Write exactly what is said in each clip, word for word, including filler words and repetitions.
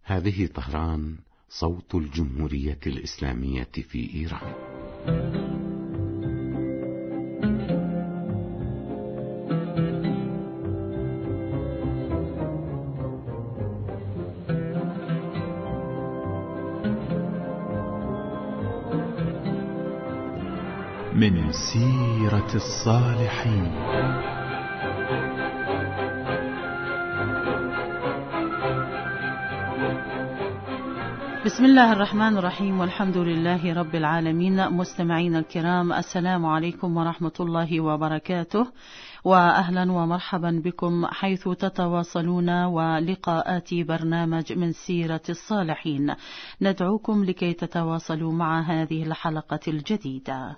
هذه طهران، صوت الجمهورية الإسلامية في إيران. من سيرة الصالحين. بسم الله الرحمن الرحيم، والحمد لله رب العالمين. مستمعين الكرام، السلام عليكم ورحمة الله وبركاته، وأهلا ومرحبا بكم حيث تتواصلون ولقاءات برنامج من سيرة الصالحين. ندعوكم لكي تتواصلوا مع هذه الحلقة الجديدة.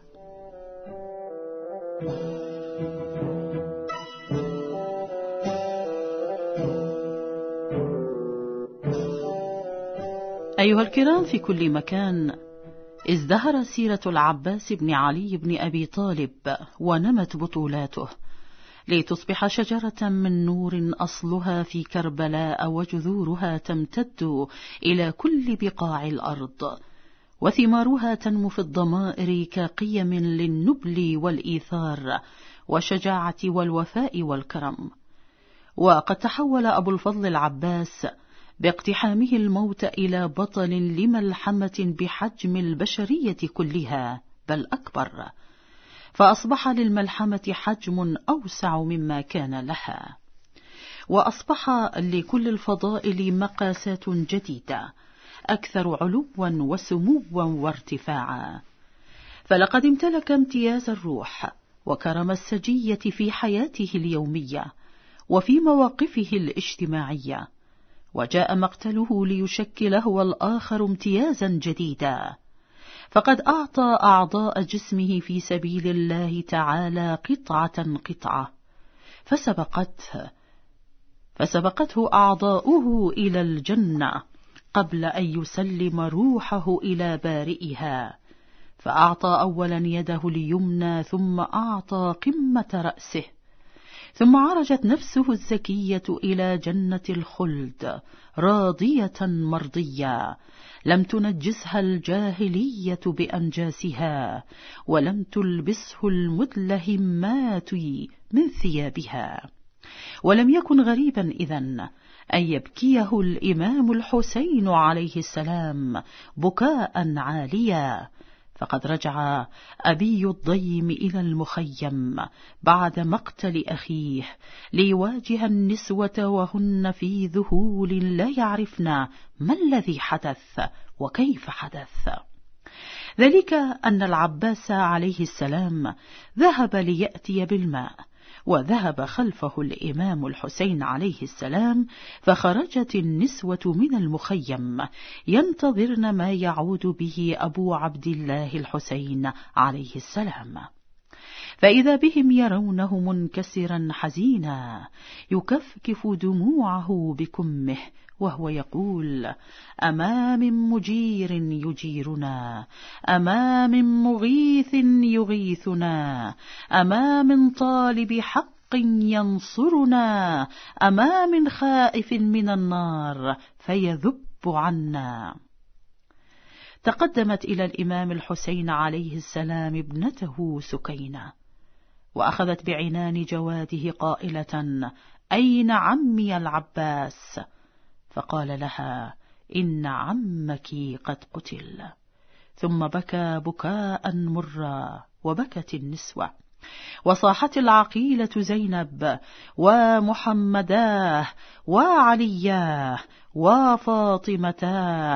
أيها الكرام في كل مكان، ازدهر سيرة العباس بن علي بن أبي طالب ونمت بطولاته لتصبح شجرة من نور أصلها في كربلاء وجذورها تمتد إلى كل بقاع الأرض، وثمارها تنمو في الضمائر كقيم للنبل والإيثار والشجاعة والوفاء والكرم. وقد تحول أبو الفضل العباس باقتحامه الموت إلى بطل لملحمة بحجم البشرية كلها بل أكبر، فأصبح للملحمة حجم أوسع مما كان لها، وأصبح لكل الفضائل مقاسات جديدة أكثر علوا وسموا وارتفاعا. فلقد امتلك امتياز الروح وكرم السجية في حياته اليومية وفي مواقفه الاجتماعية، وجاء مقتله ليشكل هو الآخر امتيازا جديدا، فقد أعطى أعضاء جسمه في سبيل الله تعالى قطعة قطعة، فسبقته فسبقته أعضاؤه إلى الجنة قبل أن يسلم روحه إلى بارئها، فأعطى أولا يده اليمنى ثم أعطى قمة رأسه، ثم عرجت نفسه الزكية إلى جنة الخلد راضية مرضية، لم تنجسها الجاهلية بأنجاسها، ولم تلبسه المدلهمات من ثيابها. ولم يكن غريبا إذن أن يبكيه الإمام الحسين عليه السلام بكاء عاليا، فقد رجع أبي الضيم إلى المخيم بعد مقتل أخيه ليواجه النسوة وهن في ذهول لا يعرفن ما الذي حدث وكيف حدث. ذلك أن العباس عليه السلام ذهب ليأتي بالماء، وذهب خلفه الإمام الحسين عليه السلام، فخرجت النسوة من المخيم ينتظرن ما يعود به أبو عبد الله الحسين عليه السلام، فإذا بهم يرونه منكسرا حزينا يكفكف دموعه بكمه وهو يقول: أما من مجير يجيرنا، أما من مغيث يغيثنا، أما من طالب حق ينصرنا، أما من خائف من النار فيذب عنا. تقدمت إلى الإمام الحسين عليه السلام ابنته سكينة، وأخذت بعنان جواده قائلة: أين عمي العباس؟ فقال لها: إن عمك قد قتل. ثم بكى بكاء مرا، وبكت النسوة، وصاحت العقيلة زينب ومحمداه وعلياه وفاطمتاه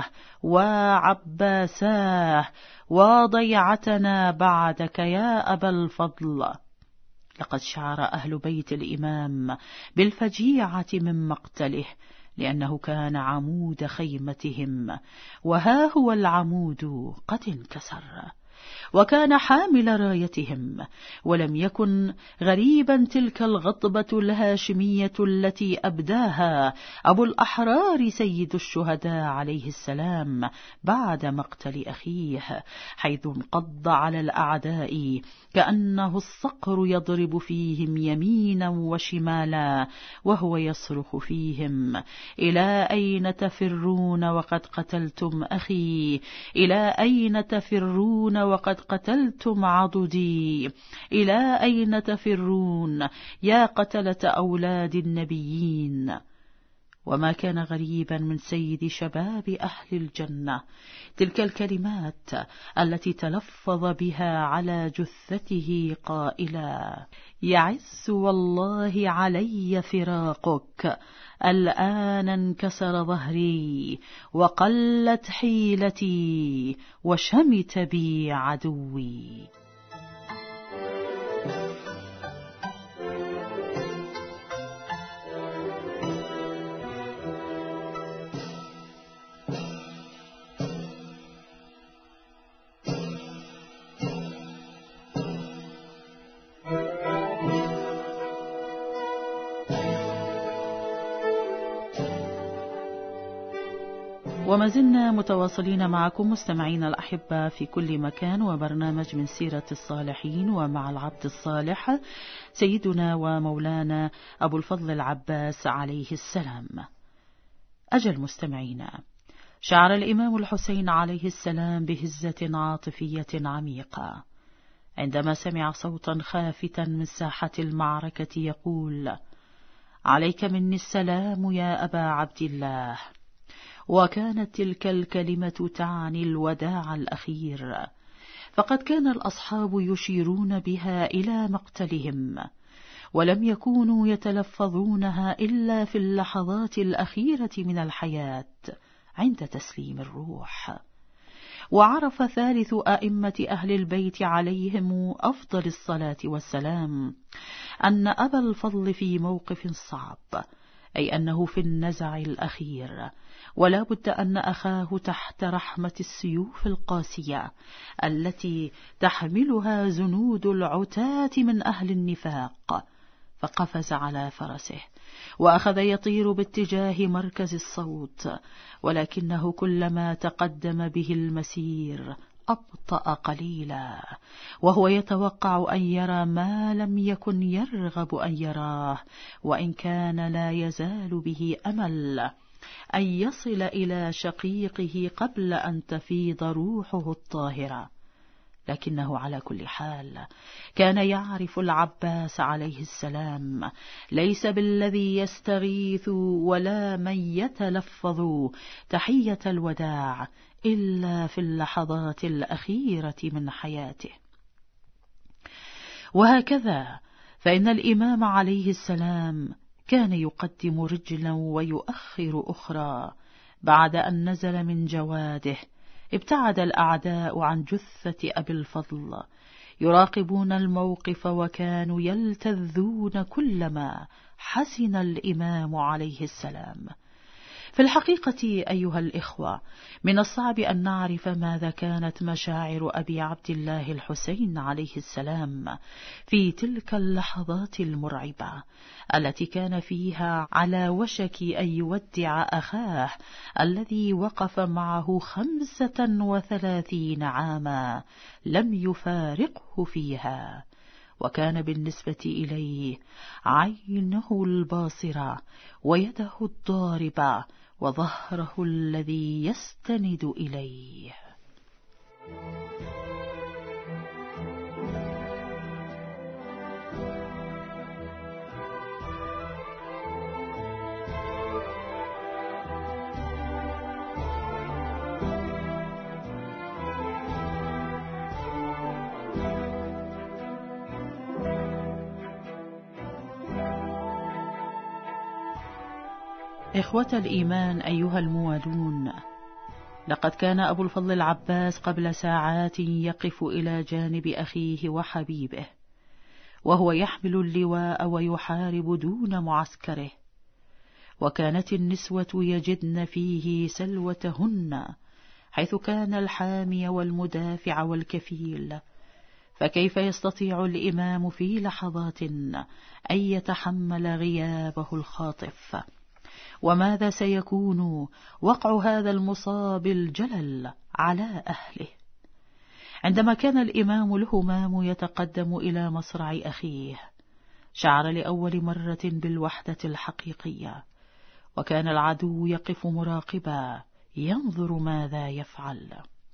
وعباساه وضيعتنا بعدك يا أبا الفضل. لقد شعر أهل بيت الإمام بالفجيعة من مقتله، لأنه كان عمود خيمتهم، وها هو العمود قد انكسر، وكان حامل رايتهم، ولم يكن غريبا تلك الغضبة الهاشمية التي أبداها أبو الأحرار سيد الشهداء عليه السلام بعد مقتل أخيه، حيث انقض على الأعداء كأنه الصقر يضرب فيهم يمينا وشمالا وهو يصرخ فيهم: إلى أين تفرون وقد قتلتم أخي؟ إلى أين تفرون وقد قتلتم عضدي؟ إلى أين تفرون يا قتلة أولاد النبيين؟ وما كان غريبا من سيد شباب أهل الجنة تلك الكلمات التي تلفظ بها على جثته قائلا: يعز والله علي فراقك، الآن انكسر ظهري وقلت حيلتي وشمت بي عدوي. وما زلنا متواصلين معكم مستمعين الأحبة في كل مكان، وبرنامج من سيرة الصالحين، ومع العبد الصالح سيدنا ومولانا أبو الفضل العباس عليه السلام. أجل مستمعينا، شعر الإمام الحسين عليه السلام بهزة عاطفية عميقة عندما سمع صوتا خافتا من ساحة المعركة يقول: عليك مني السلام يا أبا عبد الله. وكانت تلك الكلمة تعني الوداع الأخير، فقد كان الأصحاب يشيرون بها إلى مقتلهم، ولم يكونوا يتلفظونها إلا في اللحظات الأخيرة من الحياة عند تسليم الروح. وعرف ثالث أئمة أهل البيت عليهم أفضل الصلاة والسلام أن أبا الفضل في موقف صعب، أي أنه في النزع الأخير، ولا بد أن أخاه تحت رحمة السيوف القاسية التي تحملها زنود العتاة من أهل النفاق. فقفز على فرسه وأخذ يطير باتجاه مركز الصوت، ولكنه كلما تقدم به المسير أبطأ قليلا، وهو يتوقع أن يرى ما لم يكن يرغب أن يراه، وإن كان لا يزال به أمل أن يصل إلى شقيقه قبل أن تفيض روحه الطاهرة. لكنه على كل حال كان يعرف العباس عليه السلام ليس بالذي يستغيث ولا من يتلفظ تحية الوداع إلا في اللحظات الأخيرة من حياته. وهكذا فإن الإمام عليه السلام كان يقدم رجلا ويؤخر أخرى. بعد أن نزل من جواده ابتعد الأعداء عن جثة أبي الفضل يراقبون الموقف، وكانوا يلتذون كلما حزن الإمام عليه السلام. في الحقيقة أيها الإخوة، من الصعب أن نعرف ماذا كانت مشاعر أبي عبد الله الحسين عليه السلام في تلك اللحظات المرعبة التي كان فيها على وشك أن يودع أخاه الذي وقف معه خمسة وثلاثين عاما لم يفارقه فيها، وكان بالنسبة إليه عينه الباصرة ويده الضاربة وظهره الذي يستند إليه. إخوة الإيمان أيها الموالون، لقد كان أبو الفضل العباس قبل ساعات يقف إلى جانب أخيه وحبيبه، وهو يحمل اللواء ويحارب دون معسكره، وكانت النسوة يجدن فيه سلوتهن حيث كان الحامي والمدافع والكفيل، فكيف يستطيع الإمام في لحظات أن يتحمل غيابه الخاطف؟ وماذا سيكون وقع هذا المصاب الجلل على أهله؟ عندما كان الإمام الهمام يتقدم إلى مصرع أخيه، شعر لأول مرة بالوحدة الحقيقية، وكان العدو يقف مراقبا ينظر ماذا يفعل.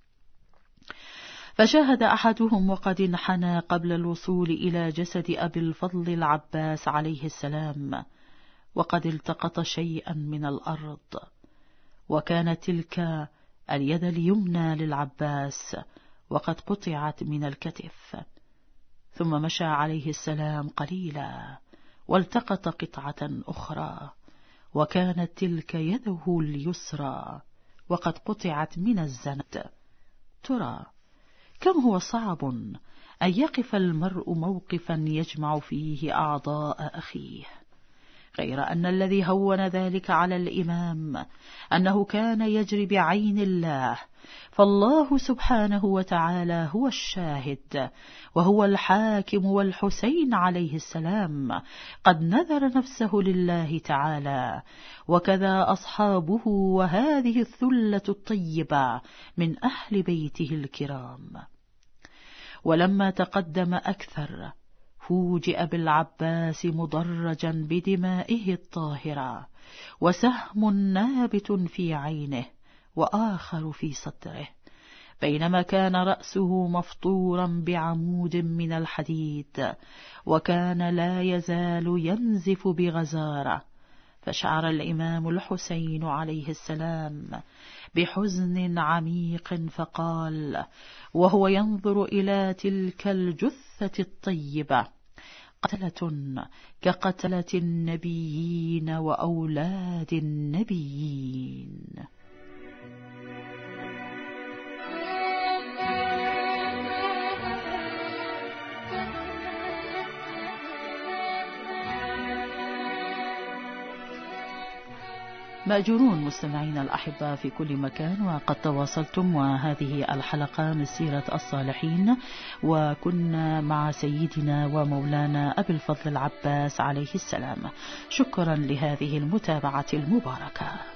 فشاهد أحدهم وقد انحنى قبل الوصول إلى جسد أبي الفضل العباس عليه السلام، وقد التقط شيئا من الأرض، وكانت تلك اليد اليمنى للعباس وقد قطعت من الكتف. ثم مشى عليه السلام قليلا والتقط قطعة أخرى، وكانت تلك يده اليسرى وقد قطعت من الزند. ترى كم هو صعب أن يقف المرء موقفا يجمع فيه أعضاء أخيه، غير أن الذي هون ذلك على الإمام أنه كان يجري بعين الله، فالله سبحانه وتعالى هو الشاهد وهو الحاكم، والحسين عليه السلام قد نذر نفسه لله تعالى، وكذا أصحابه وهذه الثلة الطيبة من أهل بيته الكرام. ولما تقدم أكثر فوجئ بالعباس مضرجا بدمائه الطاهرة، وسهم نابت في عينه وآخر في صدره، بينما كان رأسه مفطورا بعمود من الحديد، وكان لا يزال ينزف بغزارة. فشعر الإمام الحسين عليه السلام بحزن عميق، فقال وهو ينظر إلى تلك الجثة الطيبة: قتلة كقتلة النبيين وأولاد النبيين. مأجورون مستمعين الأحباء في كل مكان، وقد تواصلتم وهذه الحلقة من سيرة الصالحين، وكنا مع سيدنا ومولانا أبي الفضل العباس عليه السلام. شكرا لهذه المتابعة المباركة.